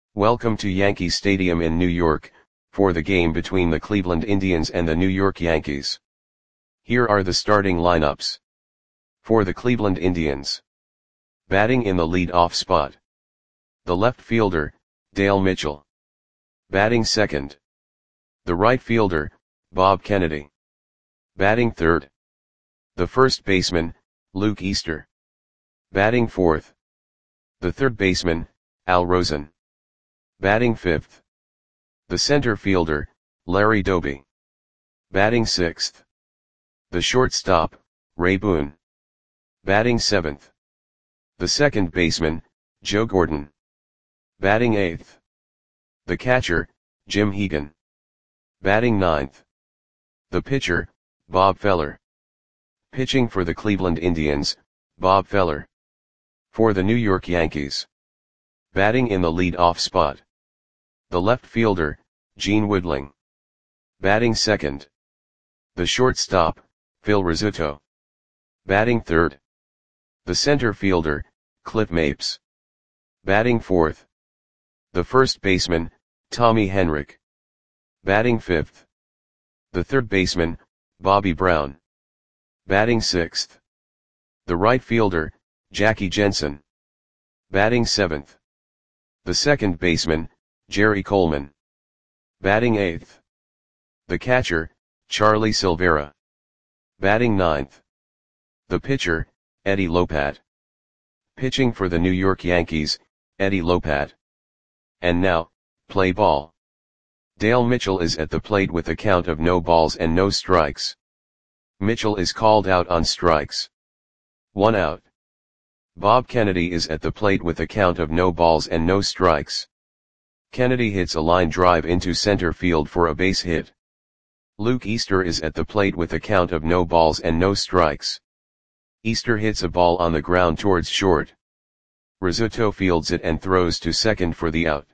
Welcome to Yankee Stadium in New York, for the game between the Cleveland Indians and the New York Yankees. Here are the starting lineups. For the Cleveland Indians. Batting in the lead-off spot. The left fielder, Dale Mitchell. Batting second. The right fielder, Bob Kennedy. Batting third. The first baseman, Luke Easter. Batting fourth. The third baseman, Al Rosen. Batting fifth. The center fielder, Larry Doby. Batting sixth. The shortstop, Ray Boone. Batting seventh. The second baseman, Joe Gordon. Batting eighth. The catcher, Jim Hegan. Batting ninth. The pitcher, Bob Feller. Pitching for the Cleveland Indians, Bob Feller. For the New York Yankees. Batting in the lead-off spot. The left fielder, Gene Woodling. Batting second. The shortstop, Phil Rizzuto. Batting third. The center fielder, Cliff Mapes. Batting fourth. The first baseman, Tommy Henrich. Batting fifth. The third baseman, Bobby Brown. Batting sixth. The right fielder, Jackie Jensen. Batting seventh. The second baseman, Jerry Coleman. Batting eighth. The catcher, Charlie Silvera. Batting ninth. The pitcher, Eddie Lopat. Pitching for the New York Yankees, Eddie Lopat. And now, play ball. Dale Mitchell is at the plate with a count of no balls and no strikes. Mitchell is called out on strikes. 1 out. Bob Kennedy is at the plate with a count of no balls and no strikes. Kennedy hits a line drive into center field for a base hit. Luke Easter is at the plate with a count of no balls and no strikes. Easter hits a ball on the ground towards short. Rizzuto fields it and throws to second for the out.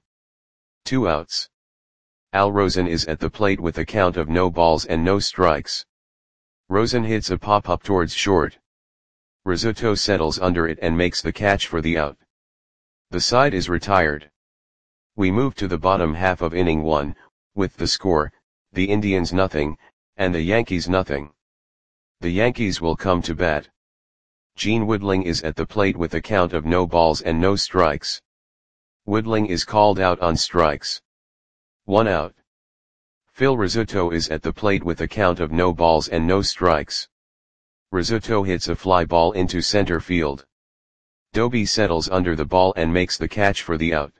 2 outs. Al Rosen is at the plate with a count of no balls and no strikes. Rosen hits a pop-up towards short. Rizzuto settles under it and makes the catch for the out. The side is retired. We move to the bottom half of inning 1, with the score, the Indians nothing, and the Yankees nothing. The Yankees will come to bat. Gene Woodling is at the plate with a count of no balls and no strikes. Woodling is called out on strikes. 1 out. Phil Rizzuto is at the plate with a count of no balls and no strikes. Rizzuto hits a fly ball into center field. Doby settles under the ball and makes the catch for the out.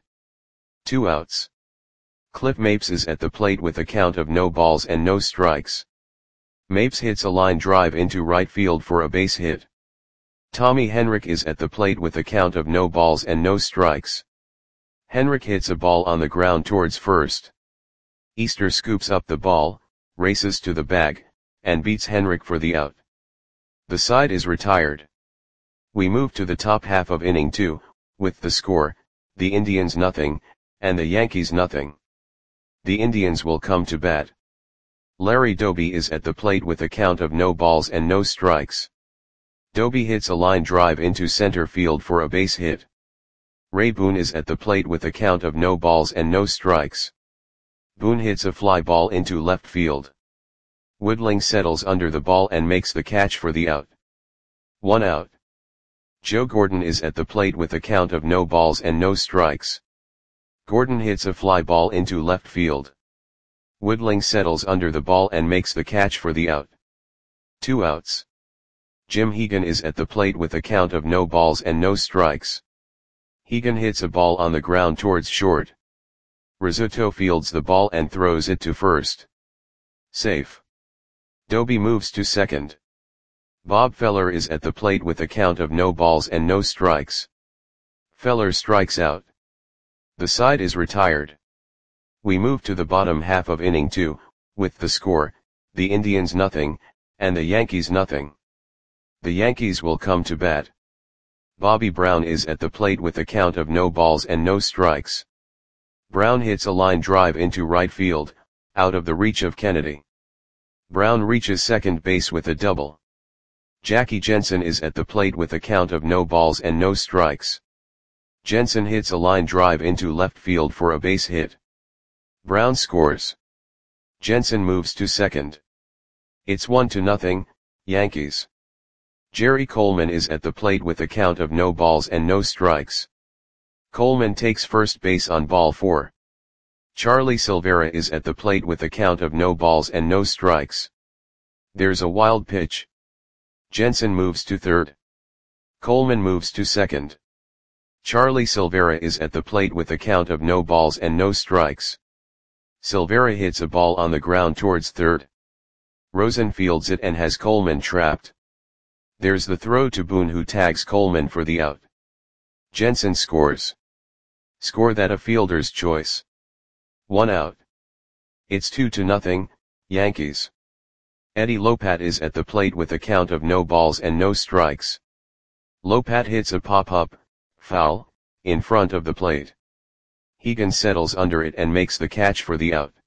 2 outs. Cliff Mapes is at the plate with a count of no balls and no strikes. Mapes hits a line drive into right field for a base hit. Tommy Henrich is at the plate with a count of no balls and no strikes. Henrich hits a ball on the ground towards first. Easter scoops up the ball, races to the bag, and beats Henrich for the out. The side is retired. We move to the top half of inning 2, with the score, the Indians nothing, and the Yankees nothing. The Indians will come to bat. Larry Doby is at the plate with a count of no balls and no strikes. Doby hits a line drive into center field for a base hit. Ray Boone is at the plate with a count of no balls and no strikes. Boone hits a fly ball into left field. Woodling settles under the ball and makes the catch for the out. 1 out. Joe Gordon is at the plate with a count of no balls and no strikes. Gordon hits a fly ball into left field. Woodling settles under the ball and makes the catch for the out. 2 outs. Jim Hegan is at the plate with a count of no balls and no strikes. Hegan hits a ball on the ground towards short. Rizzuto fields the ball and throws it to first. Safe. Doby moves to second. Bob Feller is at the plate with a count of no balls and no strikes. Feller strikes out. The side is retired. We move to the bottom half of inning 2, with the score, the Indians nothing, and the Yankees nothing. The Yankees will come to bat. Bobby Brown is at the plate with a count of no balls and no strikes. Brown hits a line drive into right field, out of the reach of Kennedy. Brown reaches second base with a double. Jackie Jensen is at the plate with a count of no balls and no strikes. Jensen hits a line drive into left field for a base hit. Brown scores. Jensen moves to second. It's 1-0, Yankees. Jerry Coleman is at the plate with a count of no balls and no strikes. Coleman takes first base on ball 4. Charlie Silvera is at the plate with a count of no balls and no strikes. There's a wild pitch. Jensen moves to third. Coleman moves to second. Charlie Silvera is at the plate with a count of no balls and no strikes. Silvera hits a ball on the ground towards third. Rosen fields it and has Coleman trapped. There's the throw to Boone, who tags Coleman for the out. Jensen scores. Score that a fielder's choice. 1 out. It's 2-0, Yankees. Eddie Lopat is at the plate with a count of no balls and no strikes. Lopat hits a pop-up, foul, in front of the plate. Hegan settles under it and makes the catch for the out.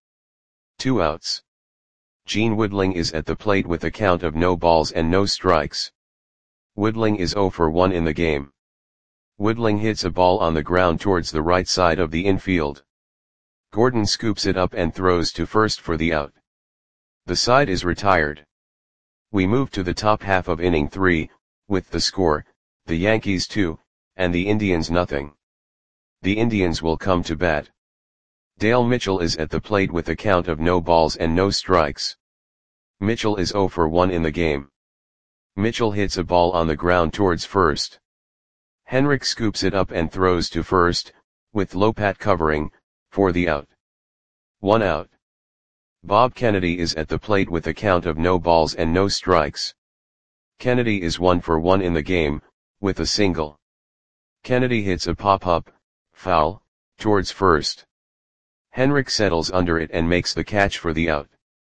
2 outs. Gene Woodling is at the plate with a count of no balls and no strikes. Woodling is 0 for 1 in the game. Woodling hits a ball on the ground towards the right side of the infield. Gordon scoops it up and throws to first for the out. The side is retired. We move to the top half of inning 3, with the score, the Yankees 2, and the Indians 0. The Indians will come to bat. Dale Mitchell is at the plate with a count of no balls and no strikes. Mitchell is 0 for 1 in the game. Mitchell hits a ball on the ground towards first. Henrik scoops it up and throws to first, with Lopat covering, for the out. 1 out. Bob Kennedy is at the plate with a count of no balls and no strikes. Kennedy is 1 for 1 in the game, with a single. Kennedy hits a pop-up, foul, towards first. Henrik settles under it and makes the catch for the out.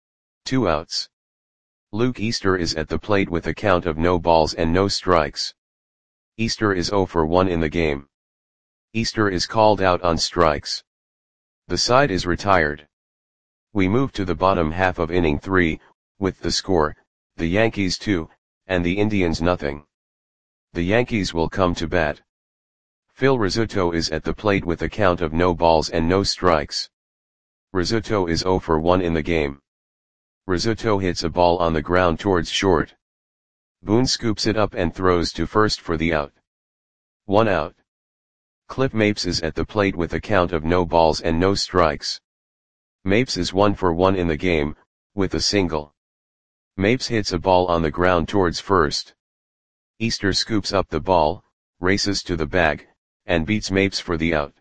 2 outs. Luke Easter is at the plate with a count of no balls and no strikes. Easter is 0 for 1 in the game. Easter is called out on strikes. The side is retired. We move to the bottom half of inning 3, with the score, the Yankees 2, and the Indians 0. The Yankees will come to bat. Phil Rizzuto is at the plate with a count of no balls and no strikes. Rizzuto is 0 for 1 in the game. Rizzuto hits a ball on the ground towards short. Boone scoops it up and throws to first for the out. 1 out. Cliff Mapes is at the plate with a count of no balls and no strikes. Mapes is 1 for 1 in the game, with a single. Mapes hits a ball on the ground towards first. Easter scoops up the ball, races to the bag, and beats Mapes for the out.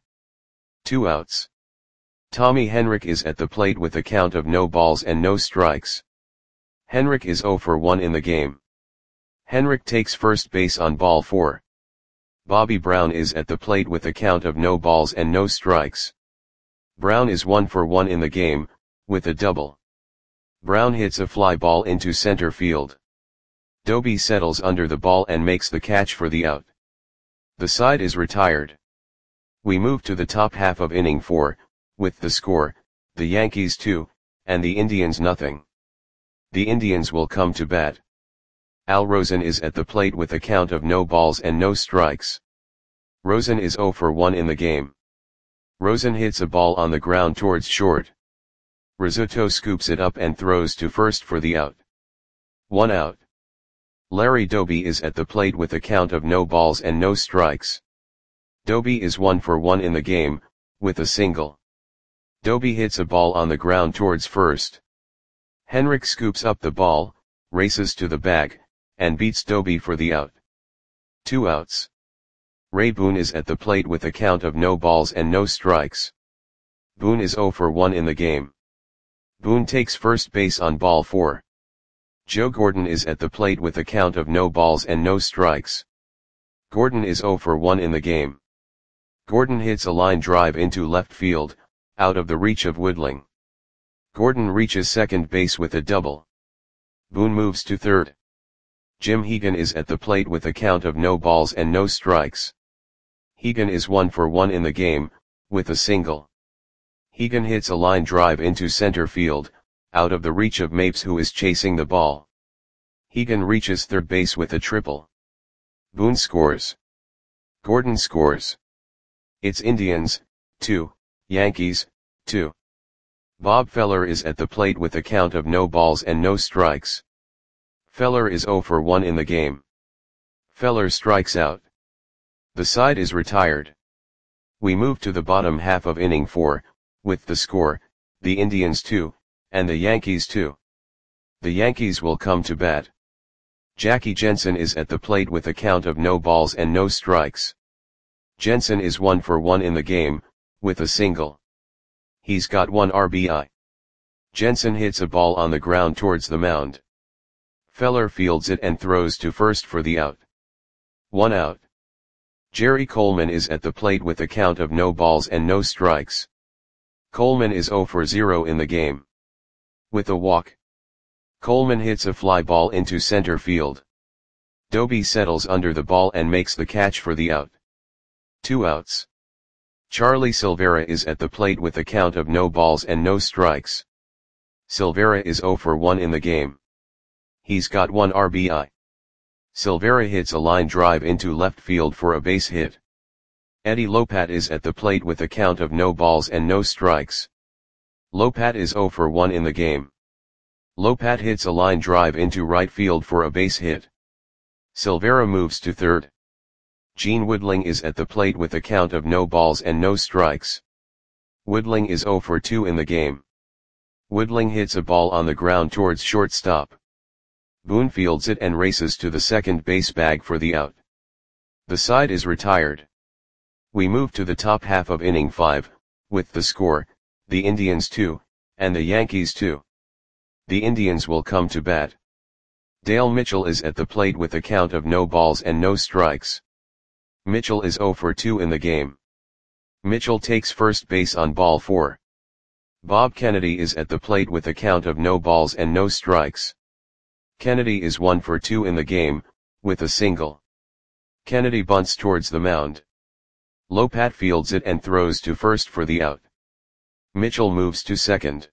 2 outs. Tommy Henrik is at the plate with a count of no balls and no strikes. Henrik is 0 for 1 in the game. Henrik takes first base on ball 4. Bobby Brown is at the plate with a count of no balls and no strikes. Brown is 1 for 1 in the game, with a double. Brown hits a fly ball into center field. Doby settles under the ball and makes the catch for the out. The side is retired. We move to the top half of inning 4, with the score, the Yankees 2, and the Indians 0. The Indians will come to bat. Al Rosen is at the plate with a count of no balls and no strikes. Rosen is 0 for 1 in the game. Rosen hits a ball on the ground towards short. Rizzuto scoops it up and throws to first for the out. 1 out. Larry Doby is at the plate with a count of no balls and no strikes. Doby is 1 for 1 in the game, with a single. Doby hits a ball on the ground towards first. Henrik scoops up the ball, races to the bag, and beats Doby for the out. 2 outs. Ray Boone is at the plate with a count of no balls and no strikes. Boone is 0 for 1 in the game. Boone takes first base on ball 4. Joe Gordon is at the plate with a count of no balls and no strikes. Gordon is 0 for 1 in the game. Gordon hits a line drive into left field, out of the reach of Woodling. Gordon reaches second base with a double. Boone moves to third. Jim Hegan is at the plate with a count of no balls and no strikes. Hegan is 1 for 1 in the game, with a single. Hegan hits a line drive into center field, out of the reach of Mapes, who is chasing the ball. Hegan reaches third base with a triple. Boone scores. Gordon scores. It's Indians, 2, Yankees, 2. Bob Feller is at the plate with a count of no balls and no strikes. Feller is 0 for 1 in the game. Feller strikes out. The side is retired. We move to the bottom half of inning 4, with the score, the Indians 2, and the Yankees 2. The Yankees will come to bat. Jackie Jensen is at the plate with a count of no balls and no strikes. Jensen is 1 for 1 in the game, with a single. He's got 1 RBI. Jensen hits a ball on the ground towards the mound. Feller fields it and throws to first for the out. 1 out. Jerry Coleman is at the plate with a count of no balls and no strikes. Coleman is 0 for 0 in the game. With a walk. Coleman hits a fly ball into center field. Doby settles under the ball and makes the catch for the out. 2 outs. Charlie Silvera is at the plate with a count of no balls and no strikes. Silvera is 0 for 1 in the game. He's got 1 RBI. Silvera hits a line drive into left field for a base hit. Eddie Lopat is at the plate with a count of no balls and no strikes. Lopat is 0 for 1 in the game. Lopat hits a line drive into right field for a base hit. Silvera moves to third. Gene Woodling is at the plate with a count of no balls and no strikes. Woodling is 0 for 2 in the game. Woodling hits a ball on the ground towards shortstop. Boone fields it and races to the second base bag for the out. The side is retired. We move to the top half of inning 5, with the score, the Indians 2, and the Yankees 2. The Indians will come to bat. Dale Mitchell is at the plate with a count of no balls and no strikes. Mitchell is 0 for 2 in the game. Mitchell takes first base on ball 4. Bob Kennedy is at the plate with a count of no balls and no strikes. Kennedy is 1 for 2 in the game, with a single. Kennedy bunts towards the mound. Lopat fields it and throws to first for the out. Mitchell moves to second.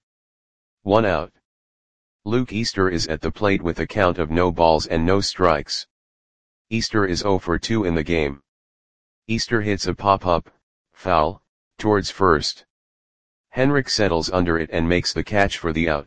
1 out. Luke Easter is at the plate with a count of no balls and no strikes. Easter is 0 for 2 in the game. Easter hits a pop-up, foul, towards first. Henrik settles under it and makes the catch for the out.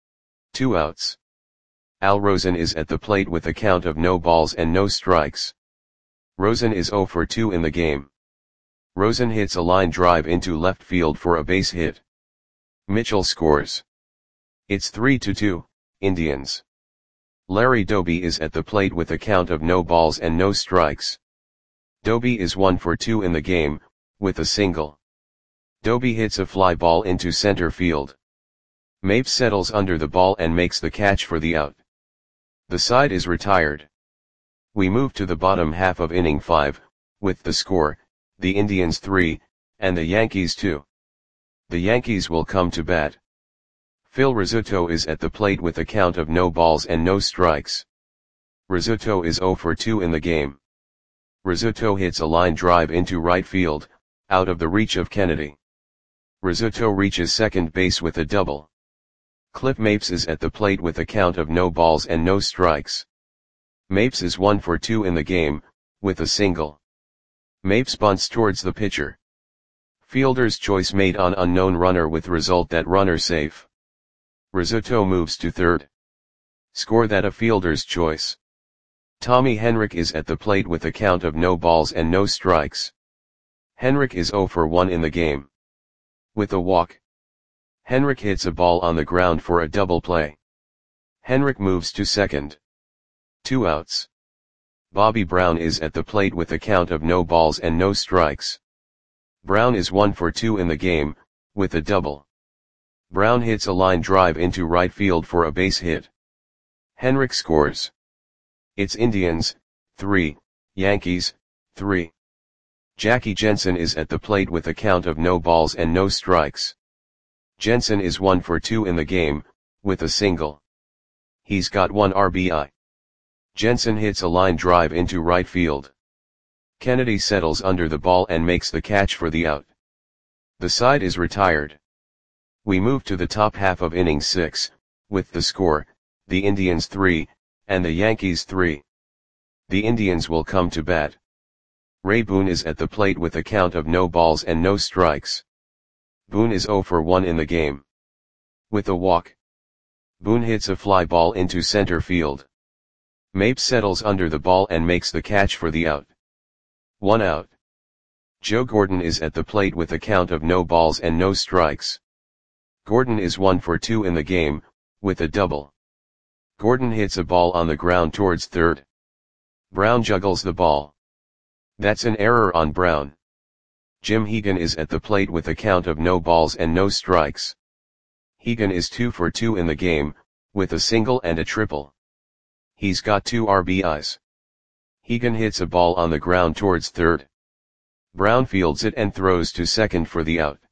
2 outs. Al Rosen is at the plate with a count of no balls and no strikes. Rosen is 0 for 2 in the game. Rosen hits a line drive into left field for a base hit. Mitchell scores. It's 3-2, Indians. Larry Doby is at the plate with a count of no balls and no strikes. Doby is 1 for 2 in the game, with a single. Doby hits a fly ball into center field. Mapes settles under the ball and makes the catch for the out. The side is retired. We move to the bottom half of inning 5, with the score, the Indians 3, and the Yankees 2. The Yankees will come to bat. Phil Rizzuto is at the plate with a count of no balls and no strikes. Rizzuto is 0 for 2 in the game. Rizzuto hits a line drive into right field, out of the reach of Kennedy. Rizzuto reaches second base with a double. Cliff Mapes is at the plate with a count of no balls and no strikes. Mapes is 1 for 2 in the game, with a single. Mapes bunts towards the pitcher. Fielder's choice made on unknown runner with result that runner safe. Rizzuto moves to third. Score that a fielder's choice. Tommy Henrik is at the plate with a count of no balls and no strikes. Henrik is 0 for 1 in the game. With a walk. Henrik hits a ball on the ground for a double play. Henrik moves to second. 2 outs. Bobby Brown is at the plate with a count of no balls and no strikes. Brown is 1 for 2 in the game, with a double. Brown hits a line drive into right field for a base hit. Henrik scores. It's Indians, 3, Yankees, 3. Jackie Jensen is at the plate with a count of no balls and no strikes. Jensen is 1 for 2 in the game, with a single. He's got 1 RBI. Jensen hits a line drive into right field. Kennedy settles under the ball and makes the catch for the out. The side is retired. We move to the top half of inning 6, with the score, the Indians 3, and the Yankees 3. The Indians will come to bat. Ray Boone is at the plate with a count of no balls and no strikes. Boone is 0 for 1 in the game. With a walk, Boone hits a fly ball into center field. Mapes settles under the ball and makes the catch for the out. 1 out. Joe Gordon is at the plate with a count of no balls and no strikes. Gordon is 1 for 2 in the game, with a double. Gordon hits a ball on the ground towards third. Brown juggles the ball. That's an error on Brown. Jim Hegan is at the plate with a count of no balls and no strikes. Hegan is 2 for 2 in the game, with a single and a triple. He's got 2 RBIs. Hegan hits a ball on the ground towards third. Brown fields it and throws to second for the out.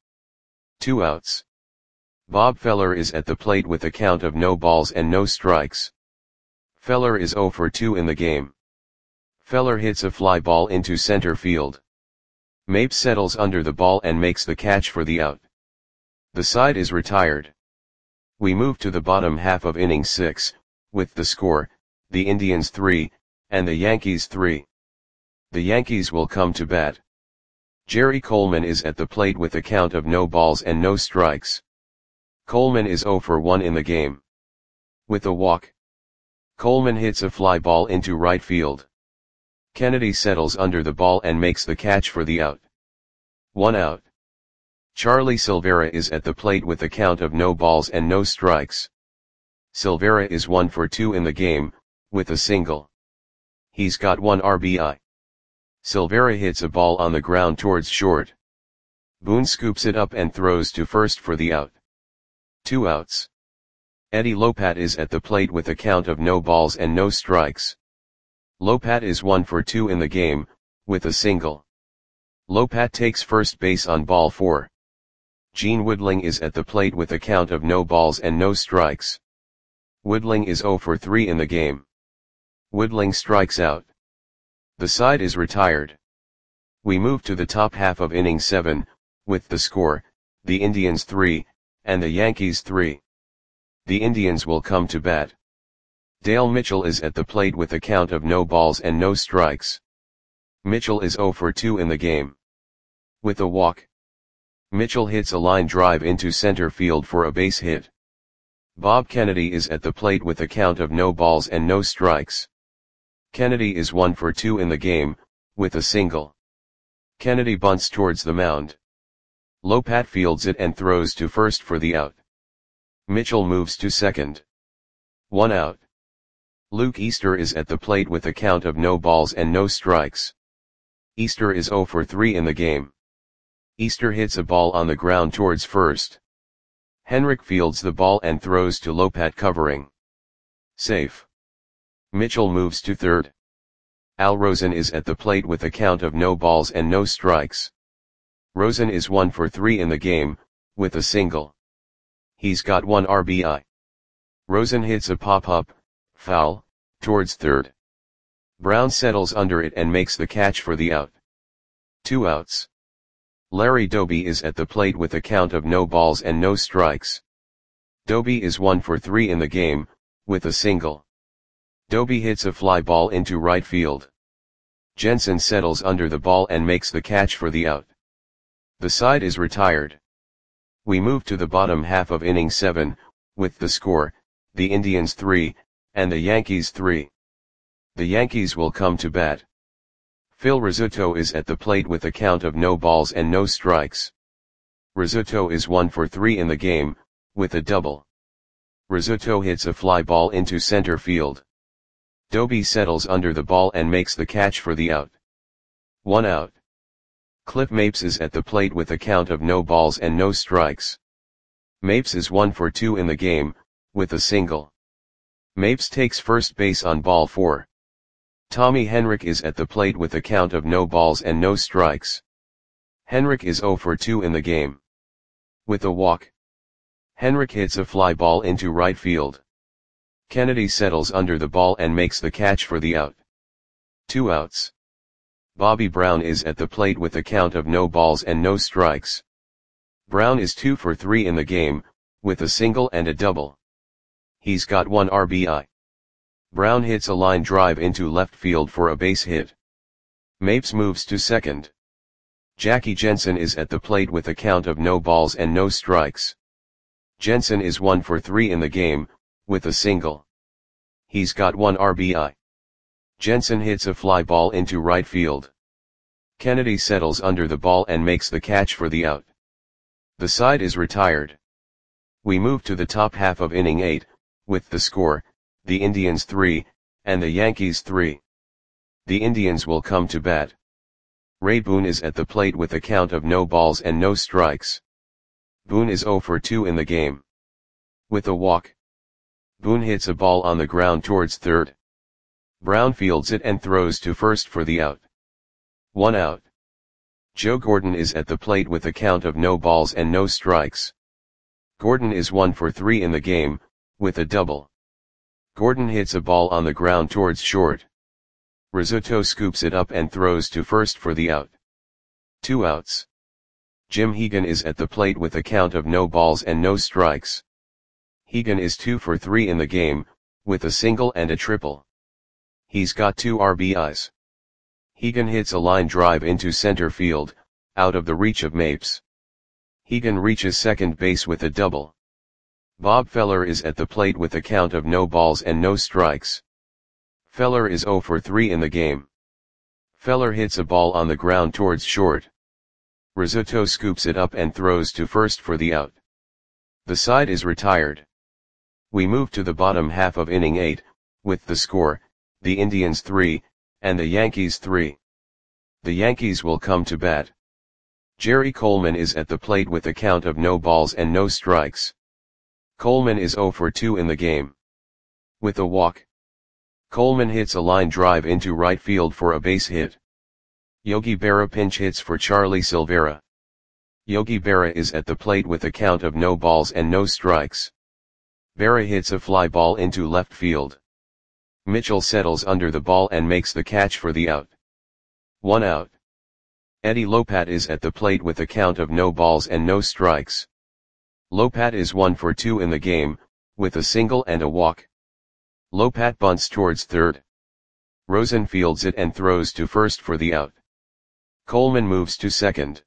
2 outs. Bob Feller is at the plate with a count of no balls and no strikes. Feller is 0 for 2 in the game. Feller hits a fly ball into center field. Mapes settles under the ball and makes the catch for the out. The side is retired. We move to the bottom half of inning 6, with the score, the Indians 3, and the Yankees 3. The Yankees will come to bat. Jerry Coleman is at the plate with a count of no balls and no strikes. Coleman is 0 for 1 in the game. With a walk, Coleman hits a fly ball into right field. Kennedy settles under the ball and makes the catch for the out. 1 out. Charlie Silvera is at the plate with a count of no balls and no strikes. Silvera is 1 for 2 in the game, with a single. He's got 1 RBI. Silvera hits a ball on the ground towards short. Boone scoops it up and throws to first for the out. 2 outs. Eddie Lopat is at the plate with a count of no balls and no strikes. Lopat is 1 for 2 in the game, with a single. Lopat takes first base on ball 4. Gene Woodling is at the plate with a count of no balls and no strikes. Woodling is 0 for 3 in the game. Woodling strikes out. The side is retired. We move to the top half of inning 7, with the score, the Indians 3, and the Yankees 3. The Indians will come to bat. Dale Mitchell is at the plate with a count of no balls and no strikes. Mitchell is 0 for 2 in the game. With a walk, Mitchell hits a line drive into center field for a base hit. Bob Kennedy is at the plate with a count of no balls and no strikes. Kennedy is 1 for 2 in the game, with a single. Kennedy bunts towards the mound. Lopat fields it and throws to first for the out. Mitchell moves to second. 1 out. Luke Easter is at the plate with a count of no balls and no strikes. Easter is 0 for 3 in the game. Easter hits a ball on the ground towards first. Henrik fields the ball and throws to Lopat covering. Safe. Mitchell moves to third. Al Rosen is at the plate with a count of no balls and no strikes. Rosen is 1 for 3 in the game, with a single. He's got 1 RBI. Rosen hits a pop-up, foul, towards third. Brown settles under it and makes the catch for the out. 2 outs. Larry Doby is at the plate with a count of no balls and no strikes. Doby is 1 for 3 in the game, with a single. Doby hits a fly ball into right field. Jensen settles under the ball and makes the catch for the out. The side is retired. We move to the bottom half of inning 7, with the score, the Indians 3, and the Yankees 3. The Yankees will come to bat. Phil Rizzuto is at the plate with a count of no balls and no strikes. Rizzuto is 1 for 3 in the game, with a double. Rizzuto hits a fly ball into center field. Doby settles under the ball and makes the catch for the out. 1 out. Cliff Mapes is at the plate with a count of no balls and no strikes. Mapes is 1 for 2 in the game, with a single. Mapes takes first base on ball 4. Tommy Henrik is at the plate with a count of no balls and no strikes. Henrik is 0 for 2 in the game. With a walk, Henrik hits a fly ball into right field. Kennedy settles under the ball and makes the catch for the out. 2 outs. Bobby Brown is at the plate with a count of no balls and no strikes. Brown is 2 for 3 in the game, with a single and a double. He's got 1 RBI. Brown hits a line drive into left field for a base hit. Mapes moves to second. Jackie Jensen is at the plate with a count of no balls and no strikes. Jensen is 1 for 3 in the game, with a single. He's got 1 RBI. Jensen hits a fly ball into right field. Kennedy settles under the ball and makes the catch for the out. The side is retired. We move to the top half of inning 8, with the score, the Indians 3, and the Yankees 3. The Indians will come to bat. Ray Boone is at the plate with a count of no balls and no strikes. Boone is 0 for 2 in the game. With a walk. Boone hits a ball on the ground towards third. Brown fields it and throws to first for the out. 1 out. Joe Gordon is at the plate with a count of no balls and no strikes. Gordon is 1 for 3 in the game, with a double. Gordon hits a ball on the ground towards short. Rizzuto scoops it up and throws to first for the out. 2 outs. Jim Hegan is at the plate with a count of no balls and no strikes. Hegan is 2 for 3 in the game, with a single and a triple. He's got 2 RBIs. Hegan hits a line drive into center field, out of the reach of Mapes. Hegan reaches second base with a double. Bob Feller is at the plate with a count of no balls and no strikes. Feller is 0 for 3 in the game. Feller hits a ball on the ground towards short. Rizzuto scoops it up and throws to first for the out. The side is retired. We move to the bottom half of inning 8, with the score, the Indians 3, and the Yankees 3. The Yankees will come to bat. Jerry Coleman is at the plate with a count of no balls and no strikes. Coleman is 0 for 2 in the game. With a walk. Coleman hits a line drive into right field for a base hit. Yogi Berra pinch hits for Charlie Silvera. Yogi Berra is at the plate with a count of no balls and no strikes. Berra hits a fly ball into left field. Mitchell settles under the ball and makes the catch for the out. 1 out. Eddie Lopat is at the plate with a count of no balls and no strikes. Lopat is 1 for 2 in the game, with a single and a walk. Lopat bunts towards third. Rosen fields it and throws to first for the out. Coleman moves to second.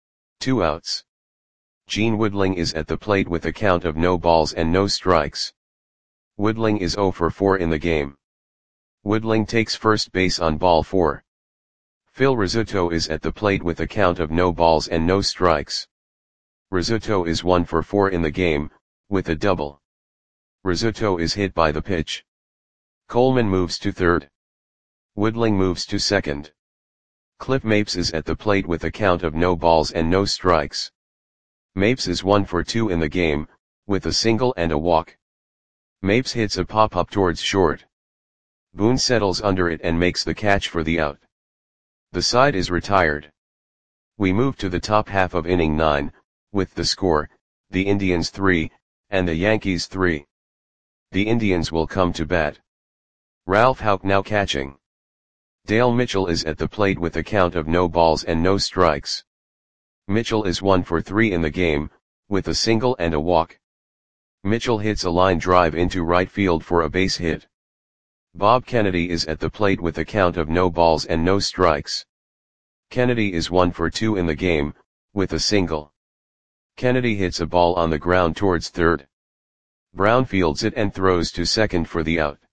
2 outs. Gene Woodling is at the plate with a count of no balls and no strikes. Woodling is 0 for 4 in the game. Woodling takes first base on ball 4. Phil Rizzuto is at the plate with a count of no balls and no strikes. Rizzuto is 1 for 4 in the game, with a double. Rizzuto is hit by the pitch. Coleman moves to third. Woodling moves to second. Cliff Mapes is at the plate with a count of no balls and no strikes. Mapes is 1 for 2 in the game, with a single and a walk. Mapes hits a pop-up towards short. Boone settles under it and makes the catch for the out. The side is retired. We move to the top half of inning 9, with the score, the Indians 3, and the Yankees 3. The Indians will come to bat. Ralph Houck now catching. Dale Mitchell is at the plate with a count of no balls and no strikes. Mitchell is 1 for 3 in the game, with a single and a walk. Mitchell hits a line drive into right field for a base hit. Bob Kennedy is at the plate with a count of no balls and no strikes. Kennedy is 1 for 2 in the game, with a single. Kennedy hits a ball on the ground towards third. Brown fields it and throws to second for the out.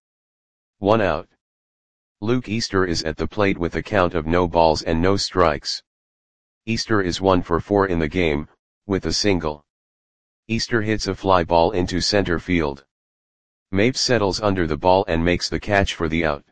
1 out. Luke Easter is at the plate with a count of no balls and no strikes. Easter is 1 for 4 in the game, with a single. Easter hits a fly ball into center field. Mapes settles under the ball and makes the catch for the out.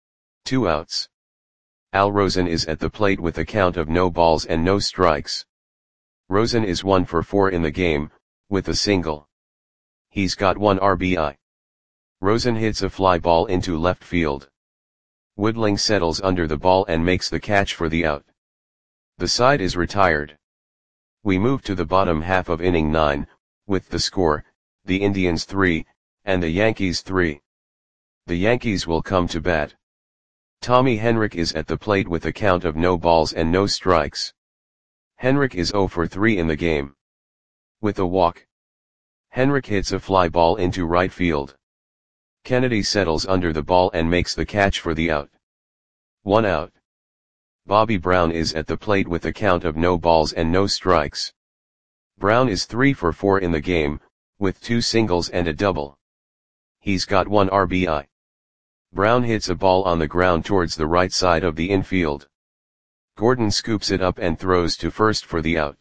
2 outs. Al Rosen is at the plate with a count of no balls and no strikes. Rosen is 1 for 4 in the game, with a single. He's got 1 RBI. Rosen hits a fly ball into left field. Woodling settles under the ball and makes the catch for the out. The side is retired. We move to the bottom half of inning 9, with the score, the Indians 3, and the Yankees 3. The Yankees will come to bat. Tommy Henrich is at the plate with a count of no balls and no strikes. Henrich is 0 for 3 in the game. With a walk. Henrich hits a fly ball into right field. Kennedy settles under the ball and makes the catch for the out. 1 out. Bobby Brown is at the plate with a count of no balls and no strikes. Brown is 3 for 4 in the game, with 2 singles and a double. He's got 1 RBI. Brown hits a ball on the ground towards the right side of the infield. Gordon scoops it up and throws to first for the out.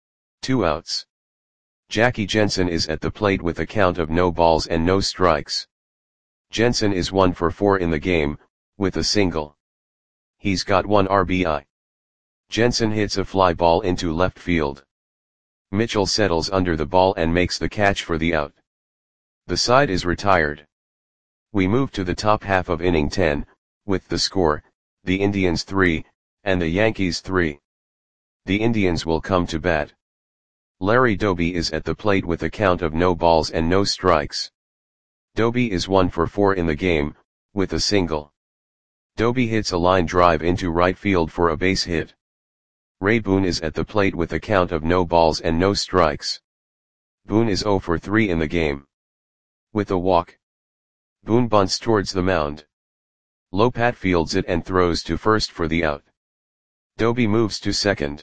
2 outs. Jackie Jensen is at the plate with a count of no balls and no strikes. Jensen is 1 for 4 in the game, with a single. He's got 1 RBI. Jensen hits a fly ball into left field. Mitchell settles under the ball and makes the catch for the out. The side is retired. We move to the top half of inning 10, with the score, the Indians 3, and the Yankees 3. The Indians will come to bat. Larry Doby is at the plate with a count of no balls and no strikes. Doby is 1 for 4 in the game, with a single. Doby hits a line drive into right field for a base hit. Ray Boone is at the plate with a count of no balls and no strikes. Boone is 0 for 3 in the game. With a walk. Boone bunts towards the mound. Lopat fields it and throws to first for the out. Doby moves to second.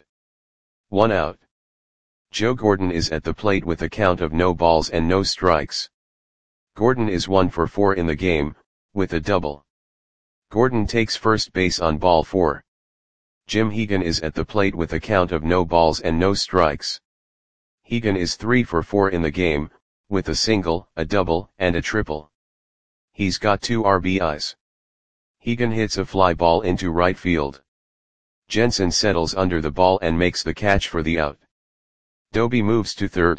1 out. Joe Gordon is at the plate with a count of no balls and no strikes. Gordon is 1 for 4 in the game, with a double. Gordon takes first base on ball 4. Jim Hegan is at the plate with a count of no balls and no strikes. Hegan is 3 for 4 in the game, with a single, a double, and a triple. He's got 2 RBIs. Hegan hits a fly ball into right field. Jensen settles under the ball and makes the catch for the out. Doby moves to third.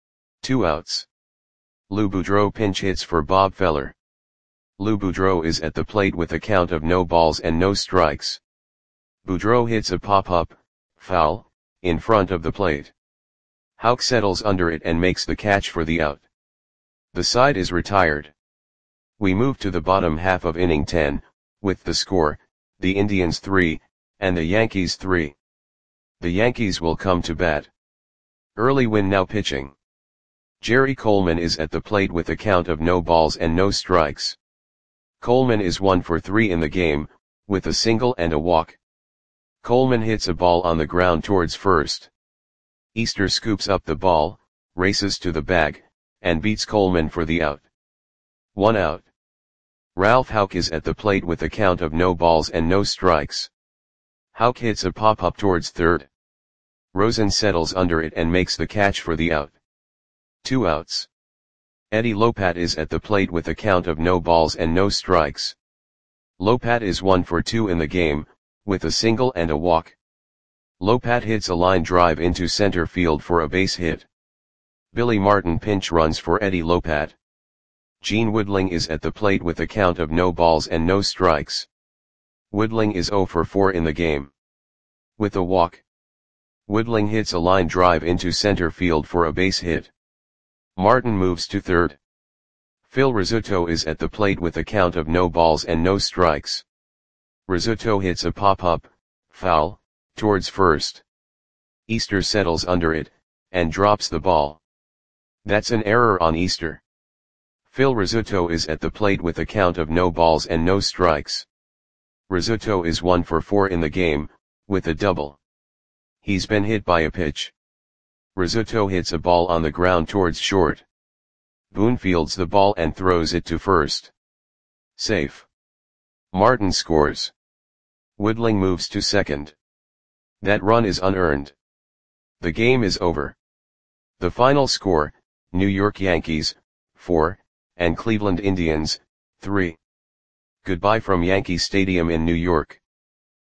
2 outs. Lou Boudreau pinch hits for Bob Feller. Lou Boudreau is at the plate with a count of no balls and no strikes. Boudreau hits a pop-up, foul, in front of the plate. Houck settles under it and makes the catch for the out. The side is retired. We move to the bottom half of inning 10, with the score, the Indians 3, and the Yankees 3. The Yankees will come to bat. Early win now pitching. Jerry Coleman is at the plate with a count of no balls and no strikes. Coleman is 1 for 3 in the game, with a single and a walk. Coleman hits a ball on the ground towards first. Easter scoops up the ball, races to the bag, and beats Coleman for the out. 1 out. Ralph Houck is at the plate with a count of no balls and no strikes. Houck hits a pop-up towards third. Rosen settles under it and makes the catch for the out. 2 outs. Eddie Lopat is at the plate with a count of no balls and no strikes. Lopat is 1 for 2 in the game, with a single and a walk. Lopat hits a line drive into center field for a base hit. Billy Martin pinch runs for Eddie Lopat. Gene Woodling is at the plate with a count of no balls and no strikes. Woodling is 0 for 4 in the game. With a walk. Woodling hits a line drive into center field for a base hit. Martin moves to third. Phil Rizzuto is at the plate with a count of no balls and no strikes. Rizzuto hits a pop-up, foul, towards first. Easter settles under it, and drops the ball. That's an error on Easter. Phil Rizzuto is at the plate with a count of no balls and no strikes. Rizzuto is 1 for 4 in the game, with a double. He's been hit by a pitch. Rizzuto hits a ball on the ground towards short. Boone fields the ball and throws it to first. Safe. Martin scores. Woodling moves to second. That run is unearned. The game is over. The final score, New York Yankees, 4, and Cleveland Indians, 3. Goodbye from Yankee Stadium in New York.